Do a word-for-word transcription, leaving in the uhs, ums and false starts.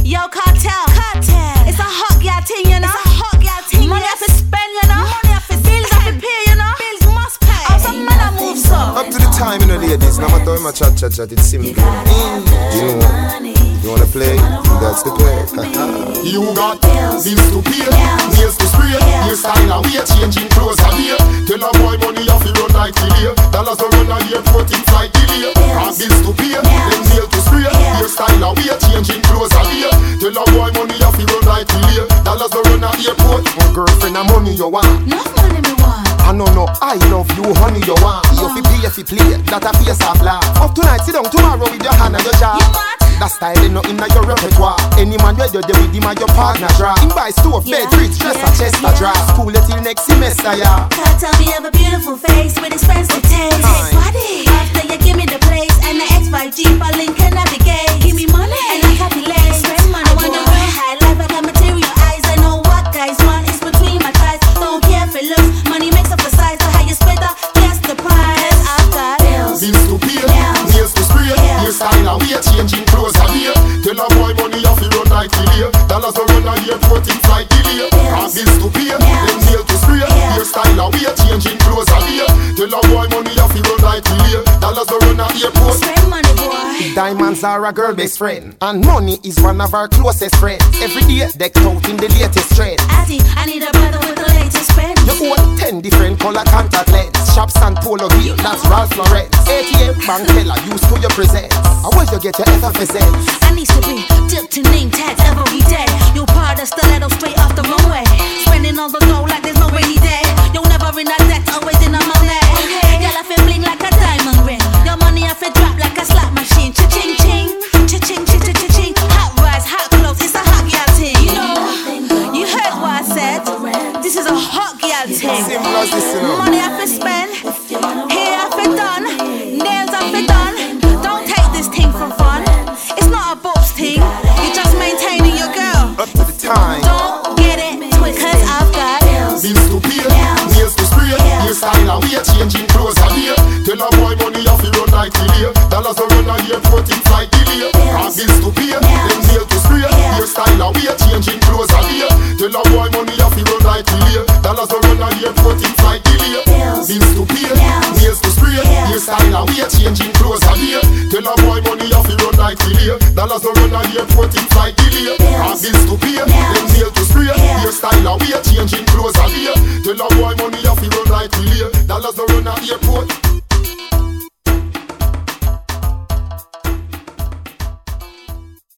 Yo, cartel, cartel. It's a hot girl thing, you know. It's a hot girl thing. Money yes. I fi spend, you know. Money I fi bills I fi pay, you know. Bills must pay. Oh, some man I move so. Up to the time, you know, ladies. No matter how much chat, chat, chat, it's simple. Mm. You know, you wanna play? That's the play. You got bills to pay, nails to spray, hairstyle and weight, changing clothes a day. Tell a boy money off he run like delay. Dollars to run a airport in flight delay. Got bills to pay, then nails to spray, hairstyle and weight, changing clothes a day. Tell a boy money off he run like delay. Dollars to run a airport. My girlfriend a money you want? No money me want. I know no, I love you, honey you want. You fi pay if you play, that a face off laugh. Up tonight, sit down tomorrow with your hand on your jaw. You mad? That style ain't nothing in your repertoire. Any man where you're there with him and your partner draw. Him buy stove, bed, fridge, dress, a chest, a draw. School it till next semester, yeah. Cartel, me have a beautiful face with expensive taste. Body. After you give me the place and the X five Jeep, I link and navigate. Give me money and I copy lace. Spend money, I wanna wear high life. I got material eyes. I know what guys want. It's between my thighs. Don't care if it looks. Money makes up the size. The higher spend up, guess the price. I've got bills. Bills to pay, nails to spray, hairstyle and weight, changing clothes a day. Tell a boy money off he run like delay. Dollars to run a airport in flight delay. Got bills to pay, then nail to spray, hairstyle and weight, changing clothes a day. Tell a boy money off he run like delay. Dollars to run a airport. Spend money, boy. Diamonds are a girl best friend, and money is one of our closest friends. Every day decked out in the latest trend. Addy, I need a brother with the latest pen. You own ten different color contact lens. Shops and polo gear, that's Ralph Lauren. A T M bank teller used to your presence. How will you get your F F S N? I need to be dipped in name tags every day. You part of stiletto straight off the runway. Spending all the dough like there's no rainy day. You're never in a debt, always in a money. Girl, I feel bling like a diamond ring. Your money I feel drop like a slot machine. Cha-ching, ching, cha-ching, cha-ching, hot rice, hot clothes, it's a hot girl thing. You know, you heard what I said. This is a hot girl thing. Money I feel spend, hair I feel done, nails I feel done. Don't take this thing for fun. It's not a boobs thing. You're just maintaining your girl. Up to the time. Don't get it twisted, cause I've got bills. Bills to pay, nails to spray, hairstyle and weight, changing clothes a day. Tell a boy money off he run like delay. Dollars to run a airport in flight delay. Got bills to pay, then nail to spray, hairstyle and weight, changing clothes a day. Tell a boy money off he run like delay. Dollars to run a airport in flight delay. Bills to pay, nails to spray, hairstyle and weight, changing clothes a day. Tell a boy money off he run like delay. Dollars to run a airport in flight delay. Got bills to pay, then nail to spray, hairstyle and weight, changing clothes a day. Tell a boy money off he run like delay. Dollars to run a airport.